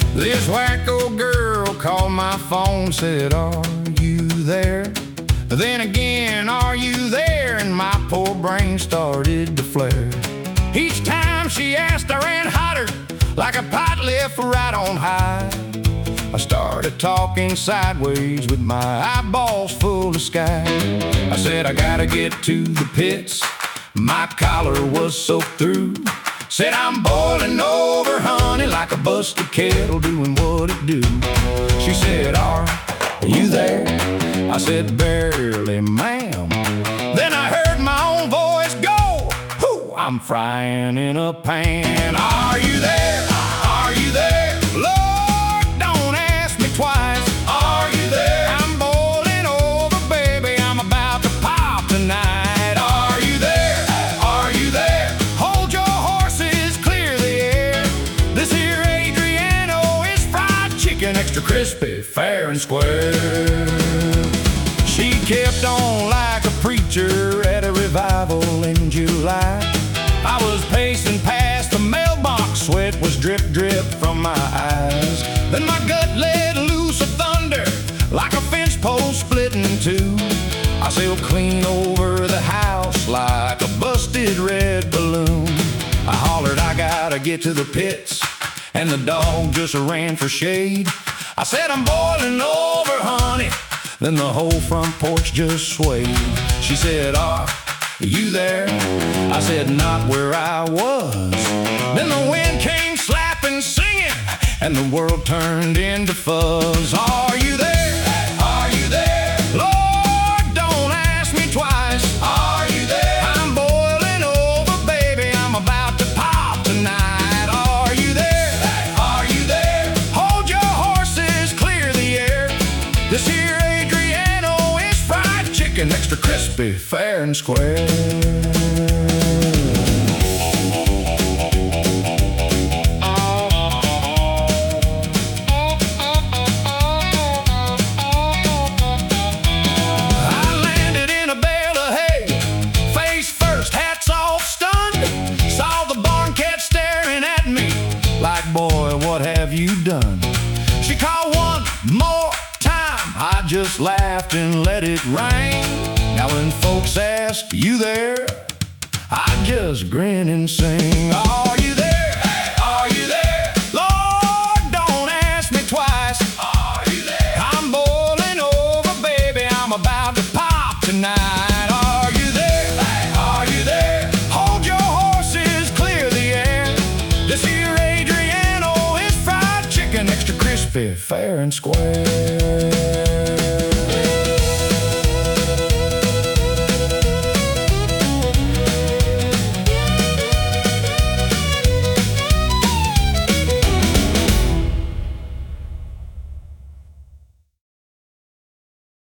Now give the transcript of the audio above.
This wacko girl called my phone, said, "Are you there?" Then again, "Are you there?" And my poor brain started to flare. Each time she asked, I ran hotter, like a pot left right on high. I started talking sideways with my eyeballs full of sky. I said, "I gotta get to the pits." My collar was soaked through. Said, "I'm boiling over, honey, like a busted kettle doing what it do." She said, "Are you there?" I said, "Barely, ma'am." Then I heard my own voice go, "Whoo, I'm frying in a pan." Are you there? Are you there? Lord, don't ask me twice. Are you there? I'm boiling over, baby, I'm about to pop tonight. Are you there? Are you there? Hold your horses, clear the air. This here Adriano is fried chicken, extra crispy, fair and square. She kept on like a preacher at a revival in July. I was pacing past the mailbox, sweat was drip, drip from my eyes. Then my gut let loose a thunder, like a fence post split in two. I sailed clean over the house like a busted red balloon. I hollered, "I gotta get to the pits," and the dog just ran for shade. I said, "I'm boiling over, honey." Then the whole front porch just swayed. She said, "Are you there?" I said, "Not where I was." Then the wind came slapping, singing, and the world turned into fuzz. Are you there? Are you there? Lord, don't ask me twice. Are you there? I'm boiling over, baby, I'm about to pop tonight. Are you there? Are you there? Hold your horses, clear the air. This here Adriano is fried chicken, extra crispy, fair and square. I landed in a bale of hay, face first, hats off, stunned. Saw the barn cat staring at me like, "Boy, what have you done?" She called one more time, I just laughed and let it rain. Now when folks ask, "You there?" I just grin and sing, "Are you there? Are you there? Lord, don't ask me twice. Are you there? I'm boiling over, baby, I'm about to pop tonight. Are you there? Are you there? Hold your horses, clear the air. This here Adriano is fried chicken, extra crispy, fair and square."